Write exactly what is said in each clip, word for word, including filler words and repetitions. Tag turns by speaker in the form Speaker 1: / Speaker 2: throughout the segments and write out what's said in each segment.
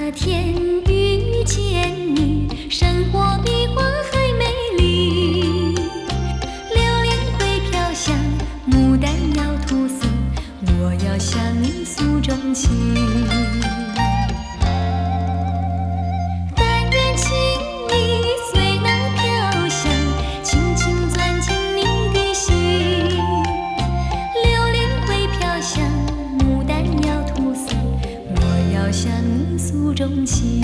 Speaker 1: 天遇见你，生活比花还美丽。榴莲会飘香，牡丹要吐丝，我要向你诉衷情。但愿情意随那飘香，轻轻钻进你的心。榴莲会飘香，牡丹要吐丝，我要向你诉衷情。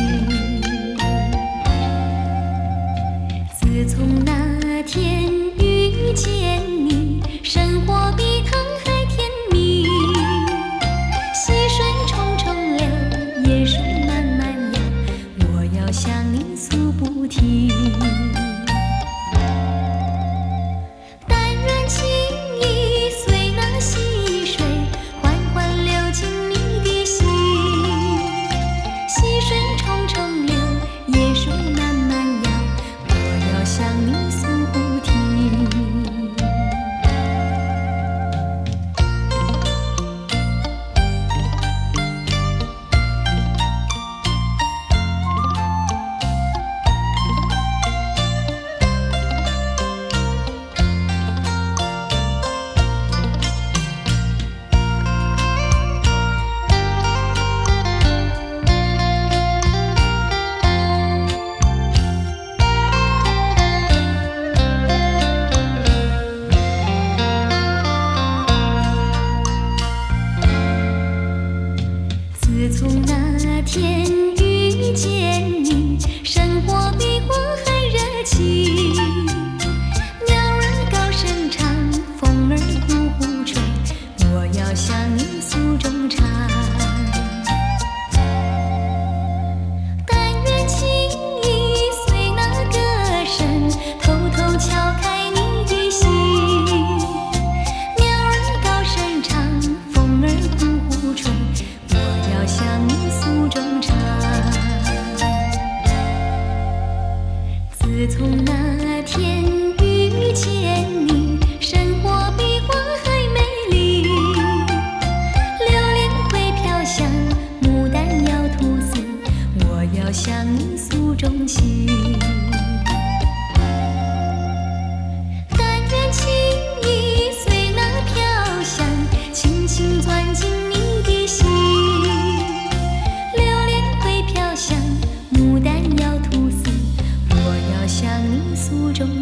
Speaker 1: 自从那天遇见你，生活比糖还甜蜜。溪水冲冲流，野树慢慢摇，我要向你诉不停。但愿情意随那溪水缓缓流进你的心。溪水冲冲流，野树慢慢摇，我要向你诉不停。自从那天遇见你，生活比花还热情。鸟儿高声唱，风儿呼呼吹，我要向你诉衷肠。但愿情意随那歌声偷偷敲开你的心。鸟儿高声唱，风儿呼呼吹，我要向你诉衷肠。自从那天遇见你，生活比花还美丽。榴莲会飘香，牡丹要吐丝，我要向你诉衷情。但愿情意随那飘香，轻轻钻进你的心。榴莲会飘香，牡丹要吐丝，我要向你诉衷